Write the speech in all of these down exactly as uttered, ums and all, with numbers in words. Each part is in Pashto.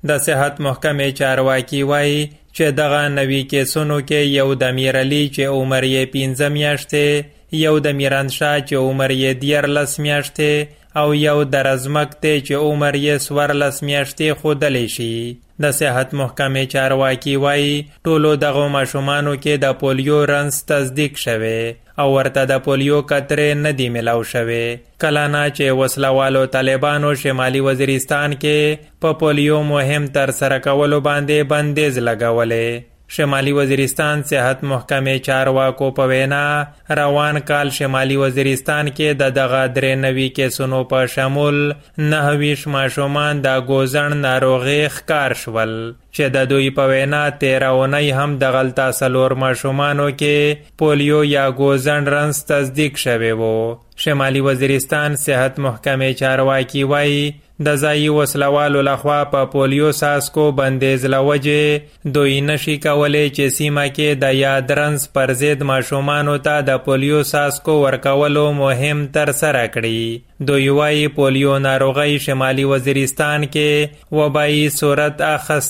د صحت محکمې چارواکي وایي چې دغه نوي کیسونو کې یو د میرعلي چې عمر یې پنځه میاشتې، یو د میرانشاه چې عمر یې دیارلس میاشتې او یو د رزمک دی چې عمر یې څوارلس میاشتې ښودلی شي. د صحت محکمې چارواکي وایي ټولو دغو ماشومانو کې د پولیو رنځ تصدیق شوی او ورته د پولیو قطرې نه دي ملاو شوی. کله نه چې وسلوالو طالبانو شمالي وزیرستان کې په پولیو مهم ترسره کولو باندې بندیز لګولی. شمالي وزیرستان صحت محکمې چارواکو په وینا روان کال شمالي وزیرستان کې د دغه درې نوي کیسونو په شمول نهه ویشت ماشومان د ګوزڼ ناروغۍ ښکار شول چې د دوی په وینا تیره اونۍ هم دغلته څلور ماشومانو کې پولیو یا ګوزڼ رنځ تصدیق شوی و. شمالي وزیرستان صحت محکمې چارواکي وایي د ځایي وسلوالو لخوا په پولیو څاڅکو بندیز له وجې دوی نشي کولی چې سیمه کې د یاد رنځ پر ضد ماشومانو ته د پولیو څاڅکو ورکولو مهم ترسره کړي. دوی وایي پولیو ناروغۍ شمالي وزیرستان کې وبایي صورت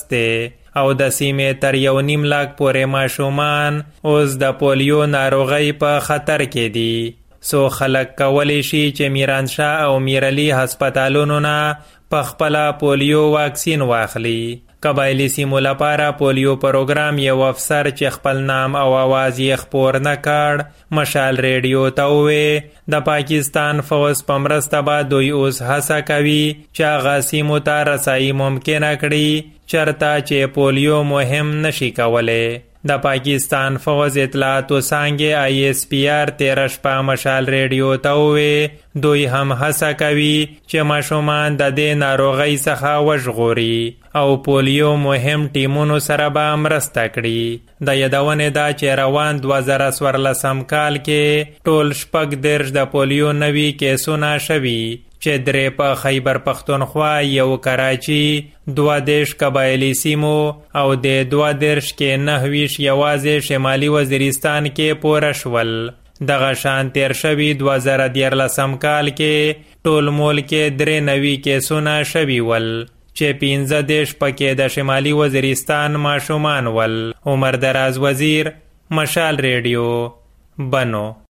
اخیستی او د سیمې تر یو نیم لاک پورې ماشومان اوس د پولیو ناروغۍ په خطر کې دي. سو خلک کولی شي چې میرانشاه او میرعلي هسپتالونو نه په خپله پولیو واکسین واخلي. قبایلي سیمو لپاره پولیو پروګرام یو افسر چې خپل نام او آواز یې خپور نه کړ مشال ریډیو ته ووی د پاکستان فوج په مرسته به دوی اوس هڅه کوي چې هغه سیمو ته رسایي ممکنه کړي چرته چې پولیو مهم نشي کولی. د پاکستان فوج اطلاعاتو څانګې آی ایس پی آر تیره شپه مشال ریډیو ته ووی دوی هم هڅه کوي چې ماشومان د دې ناروغۍ څخه وژغوري او پولیو مهم ټیمونو سره به مرسته کړي. د یادونې ده چې روان دوه زره څوارلسم کال کې ټول شپږ دېرش د پولیو نوي کیسونه شوي چې درې په خیبر پختونخوا، یو کراچي، دوه دېرش قبایلي سیمو او د دوه دېرش کې نهه ویشت یوازې شمالي وزیرستان کې پوره شول. دغه شان تیر شوي دوه زره دیارلسم کال کې ټول مول کې درې نوي کیسونه شوي ول چې پنځه دېرش پکې د شمالي وزیرستان ماشومان ول. عمر دراز وزیر، مشال ریډیو، بنو.